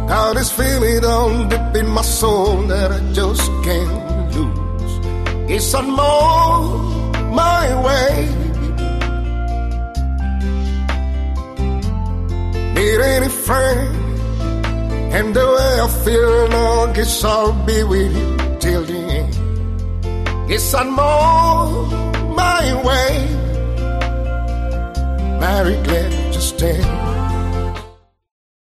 Got this feeling down deep in my soul that I just can't lose. It's on my way. Need any friend, and the way I feel now, guess I'll be with you till the end. It's on my way. Mary, glad just stay.